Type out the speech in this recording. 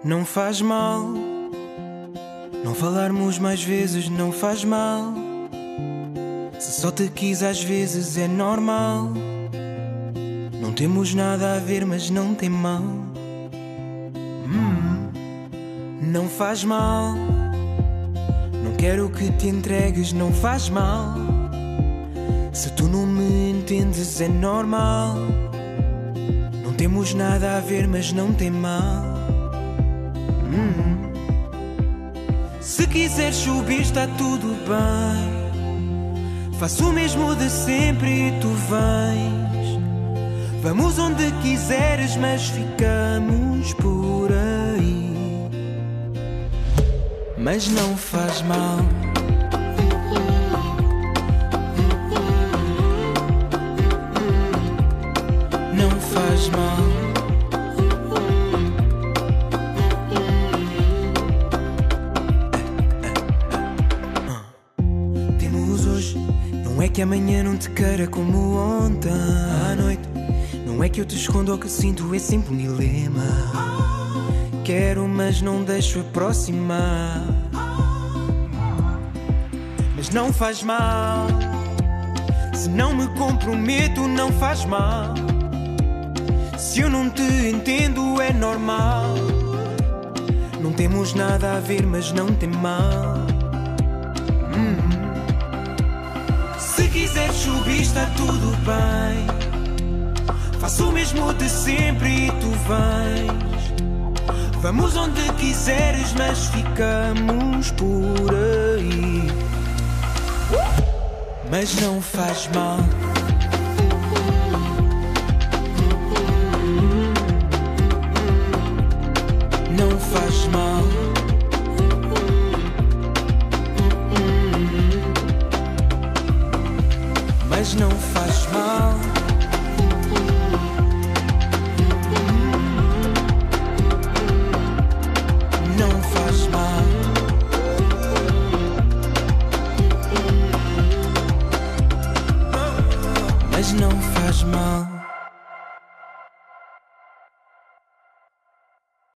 Não faz mal. Não falarmos mais vezes não faz mal. Se só te quis às vezes é normal. Não temos nada a ver, mas não tem mal. Não faz mal. Não quero que te entregues, não faz mal. Se tu não me entendes é normal. Não temos nada a ver, mas não tem mal. Se quiseres subir está tudo bem. Faço o mesmo de sempre e tu vens. Vamos onde quiseres, mas ficamos por aí. Mas não faz mal. Não faz mal. Temos hoje. Não é que amanhã não te queira como ontem à noite. Não é que eu te escondo o que sinto, é sempre um dilema. Quero, mas não deixo aproximar. Mas não faz mal. Se não me comprometo, não faz mal. Se eu não te entendo, é normal. Não temos nada a ver, mas não tem mal. Se quiseres subir, está tudo bem. Faço o mesmo de sempre e tu vens. Vamos onde quiseres, mas ficamos por aí. Mas não faz mal. Não faz mal. Mas não faz mal.